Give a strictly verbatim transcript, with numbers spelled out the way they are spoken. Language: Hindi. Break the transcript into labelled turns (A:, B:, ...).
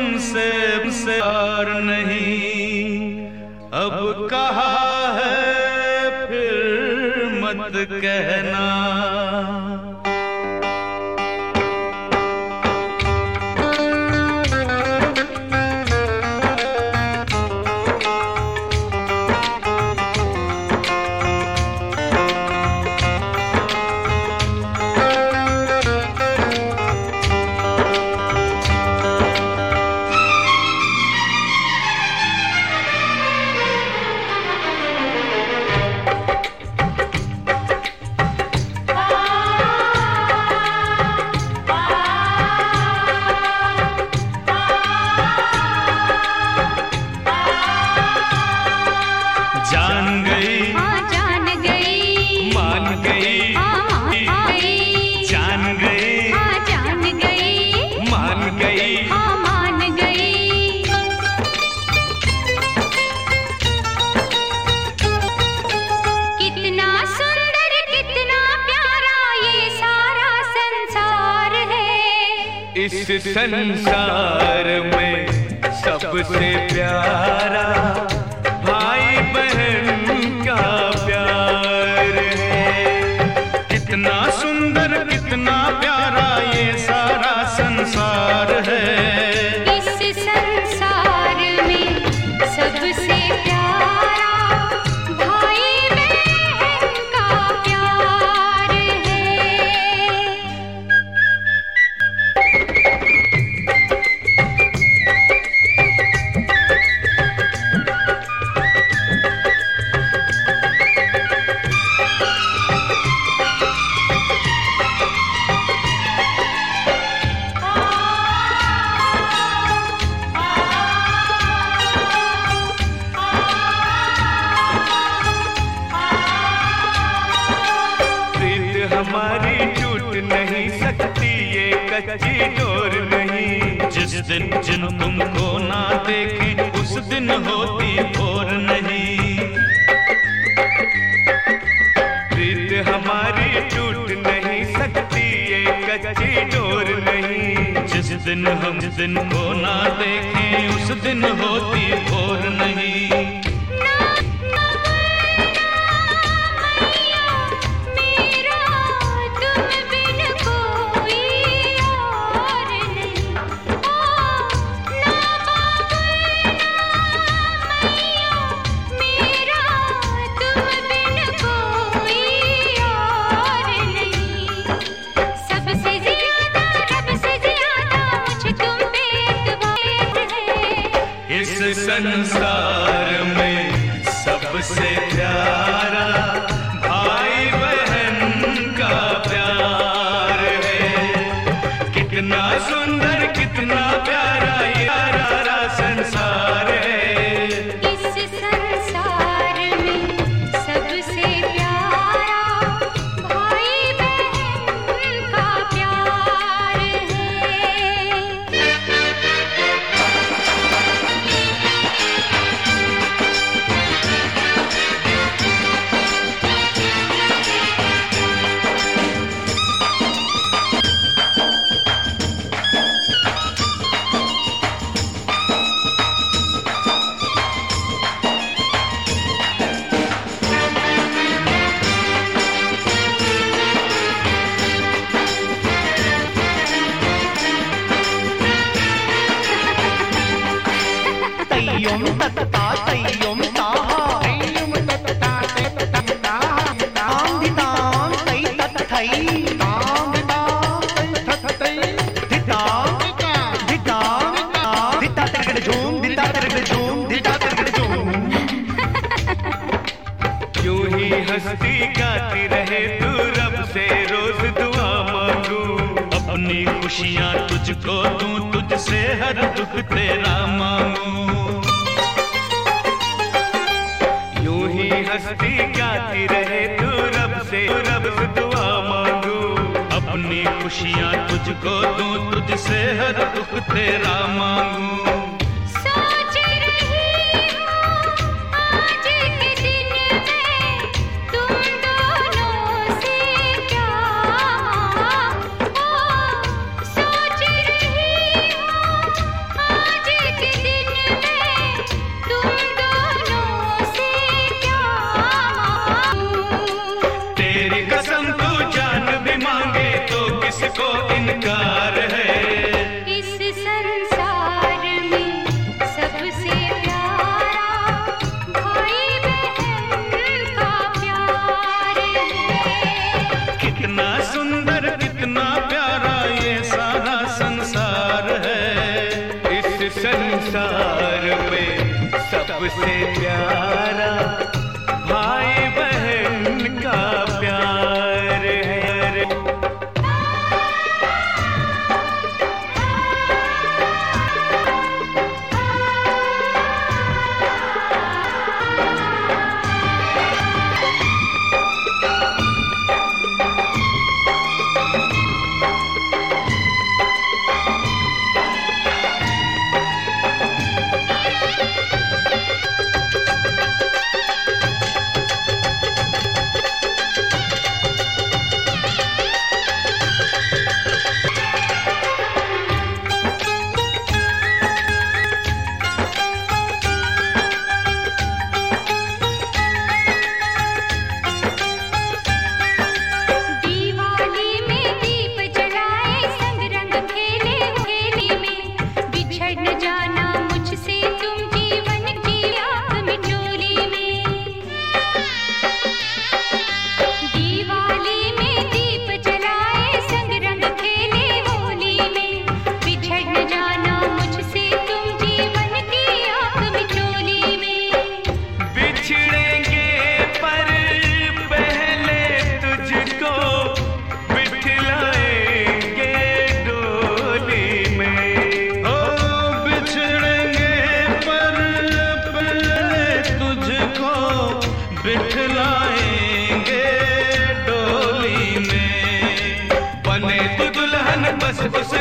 A: तुमसे से और नहीं, अब कहा है फिर मत कहना। जान गई, हाँ जान गई, मान गई, हाँ मान गई, जान गई, हाँ जान गई, मान गई, हाँ मान गई। कितना सुंदर कितना प्यारा ये सारा संसार है, इस संसार में सबसे प्यारा भाई बहन का प्यार है। कितना सुंदर कितना प्यारा ये सारा संसार है, इस संसार में सबसे प्यारा भाई बहन का प्यार है। हमारी टूट नहीं सकती ये कच्ची डोर नहीं, जिस दिन जिन तुमको ना देखे उस दिन होती भोर नहीं। प्रीत हमारी टूट नहीं सकती ये कच्ची डोर नहीं, जिस दिन हम जिस दिन को ना देखें उस दिन होती भोर नहीं। इस संसार में सबसे प्यारा भाई बहन का प्यार है। कितना सुंदर कितना प्यारा ये सारा संसार है, इस संसार में सबसे प्यारा भाई बहन का प्यार है।
B: तय्युम तत्ता तय्युम ताहा तय्युम तत्ता तत्ता ताम दिताम तै तत्थै ताम दिताम तै तत्थै दिता दिता दिता तिरगड़ झूम दिता तिरगड़ झूम दिता तिरगड़ झूम।
A: यूं ही हंसती गाती रहे तू रब से रोज दुआ मांगू, अपनी खुशियाँ तुझको दूं तुझसे हर दुख तेरा मांगू। हंसती गाती रहे तू रब से रब से दुआ मांगू, अपनी खुशियाँ तुझको दूं तुझसे हर दुख तेरा मांगू।
C: सोच रही हूँ आज के दिन में तुम दोनों से क्या, ओ सोच रही हूँ आज
A: संस्कार है।
C: इस संसार में सबसे प्यारा भाई बहन का प्यार है।
A: कितना सुंदर कितना प्यारा ये सारा संसार है। इस संसार में सबसे प्यारा भाई बहन का प्यार है। बिठलाएंगे डोली में, बने तो दुल्हन बस उस